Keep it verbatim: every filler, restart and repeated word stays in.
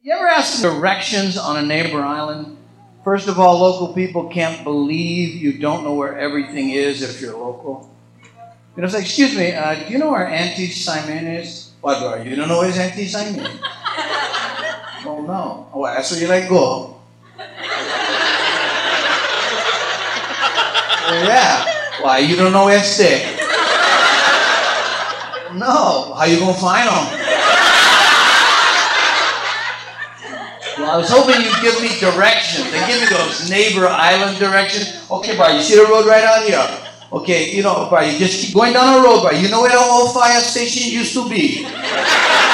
You ever ask directions on a neighbor island? First of all, local people can't believe you don't know where everything is if you're local. You know, it's like, excuse me, uh, do you know where Auntie Simon is? What, bro? You don't know where's Auntie Simon? Oh, no. Oh, that's where you like go. Yeah. Why, you don't know where to stay? No. How you gonna find them? Well, I was hoping you'd give me directions. They give me those neighbor island directions. Okay, bro, you see the road right out here? Okay, you know, bro, you just keep going down the road, bro. You know where the old fire station used to be?